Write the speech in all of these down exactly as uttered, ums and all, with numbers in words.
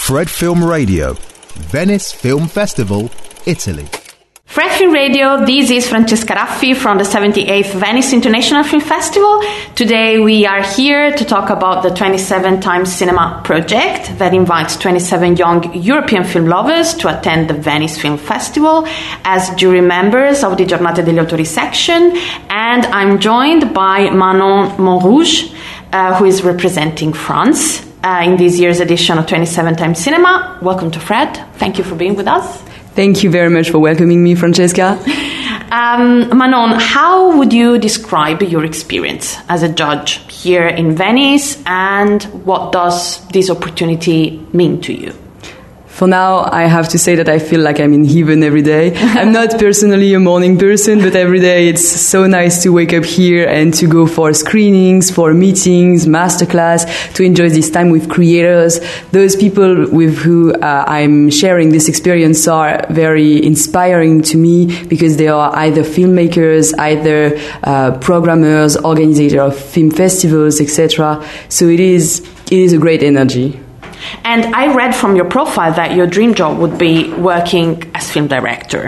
Fred Film Radio, Venice Film Festival, Italy. Fred Film Radio, this is Francesca Raffi from the seventy-eighth Venice International Film Festival. Today we are here to talk about the twenty-seven Times Cinema project that invites twenty-seven young European film lovers to attend the Venice Film Festival as jury members of the Giornate degli Autori section. And I'm joined by Manon Montrouge, uh, who is representing France uh, in this year's edition of twenty-seven Times Cinema. Welcome to Fred. Thank you for being with us. Thank you very much for welcoming me, Francesca. Um, Manon, how would you describe your experience as a judge here in Venice, and what does this opportunity mean to you? For now, I have to say that I feel like I'm in heaven every day. I'm not personally a morning person, but every day it's so nice to wake up here and to go for screenings, for meetings, masterclass, to enjoy this time with creators. Those people with who uh, I'm sharing this experience are very inspiring to me because they are either filmmakers, either uh, programmers, organizers of film festivals, et cetera. So it is it is a great energy. And I read from your profile that your dream job would be working as film director.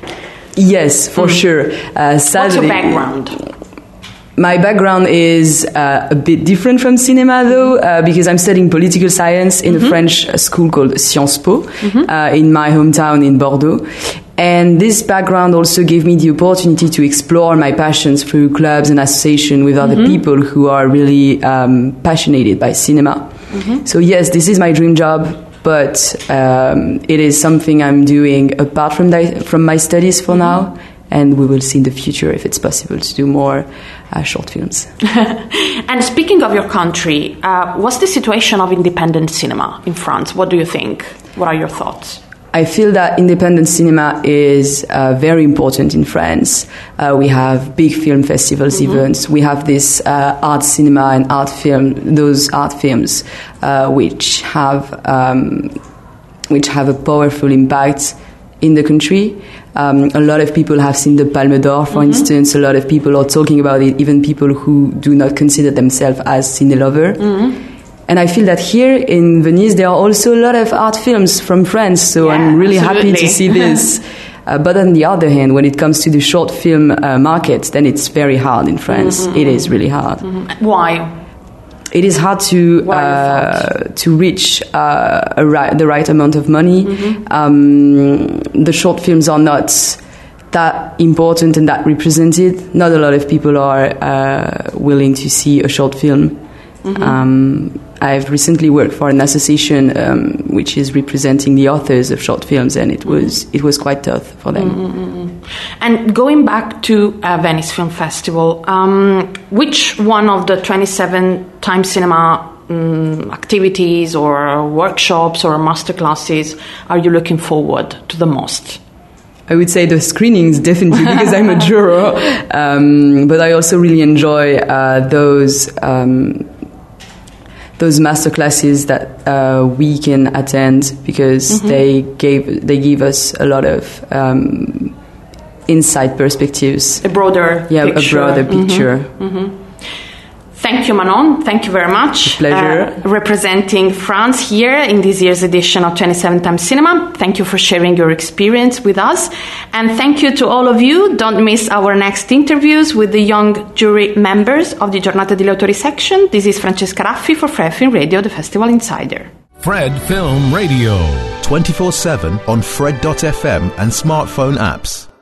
Yes, for mm. sure. Uh, sadly, what's your background? My background is uh, a bit different from cinema, though, uh, because I'm studying political science in mm-hmm. a French school called Sciences Po mm-hmm. uh, in my hometown in Bordeaux. And this background also gave me the opportunity to explore my passions through clubs and associations with other mm-hmm. people who are really um, passionate by cinema. Mm-hmm. So yes, this is my dream job, but um, it is something I'm doing apart from di- from my studies for mm-hmm. now, and we will see in the future if it's possible to do more uh, short films. And speaking of your country, uh, what's the situation of independent cinema in France? What do you think? What are your thoughts? I feel that independent cinema is uh, very important in France. Uh, we have big film festivals, mm-hmm. events. We have this uh, art cinema and art film, those art films, uh, which have um, which have a powerful impact in the country. Um, a lot of people have seen the Palme d'Or, for mm-hmm. instance. A lot of people are talking about it, even people who do not consider themselves as cine lover. Mm-hmm. And I feel that here in Venice, there are also a lot of art films from France, so yeah, I'm really absolutely. happy to see this. uh, but on the other hand, when it comes to the short film uh, market, then it's very hard in France. Mm-hmm. It is really hard. Mm-hmm. Why? It is hard to uh, to reach uh, a right, the right amount of money. Mm-hmm. Um, the short films are not that important and that represented. Not a lot of people are uh, willing to see a short film. Mm-hmm. Um, I've recently worked for an association um, which is representing the authors of short films, and it was it was quite tough for them. Mm-hmm. And going back to uh, Venice Film Festival, um, which one of the twenty-seven Times Cinema um, activities or workshops or masterclasses are you looking forward to the most? I would say the screenings, definitely, because I'm a juror. Um, but I also really enjoy uh, those um, those master classes that uh, we can attend because mm-hmm. they gave they give us a lot of um, insight perspectives. A broader yeah, picture. a broader picture. Mm-hmm. Mm-hmm. Thank you, Manon. Thank you very much. A pleasure. Uh, representing France here in this year's edition of twenty-seven Times Cinema. Thank you for sharing your experience with us. And thank you to all of you. Don't miss our next interviews with the young jury members of the Giornate degli Autori section. This is Francesca Raffi for Fred Film Radio, the Festival Insider. Fred Film Radio. twenty-four seven on Fred dot f m and smartphone apps.